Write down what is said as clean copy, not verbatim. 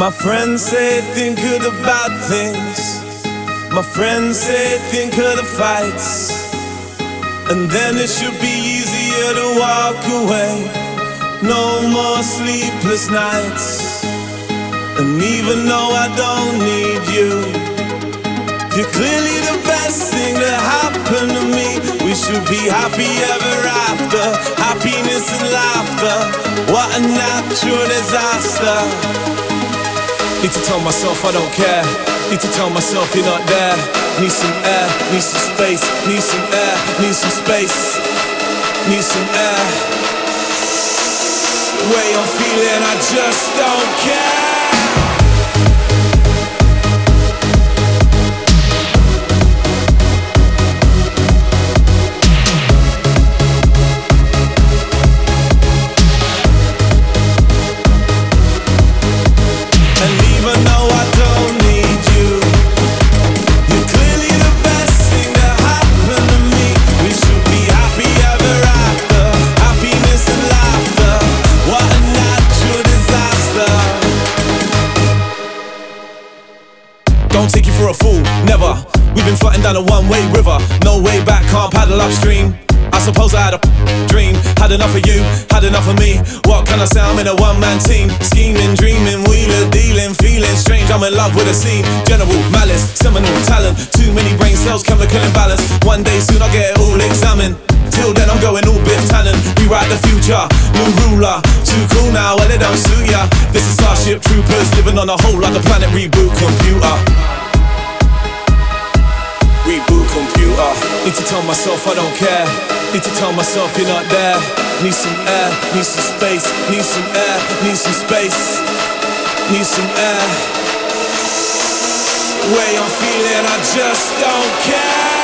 My friends say think of the bad things. My friends say think of the fights. And then it should be easier to walk away. No more sleepless nights. And even though I don't need you, you're clearly the best thing that happened to me. We should be happy ever after. Happiness and laughter. What a natural disaster. Need to tell myself I don't care. Need to tell myself you're not there. Need some air, need some space. Need some air, need some space. Need some air. The way I'm feeling, I just don't care. Don't take you for a fool, never. We've been floating down a one-way river. No way back, can't paddle upstream. I suppose I had a dream. Had enough of you, had enough of me. What can I say, I'm in a one-man team. Scheming, dreaming, wheeler, dealing, feeling strange. I'm in love with a scene. General malice, seminal talent. Too many brain cells, chemical imbalance. One day soon I'll get it all examined. Till then I'm going all Biff Tannen. Rewrite the future, new ruler. Too cool now, well it don't suit ya. This is Starship Troopers, living on a whole other planet. Reboot computer. Reboot computer. Need to tell myself I don't care. Need to tell myself you're not there. Need some air, need some space. Need some air, need some space. Need some air. The way I'm feeling, I just don't care.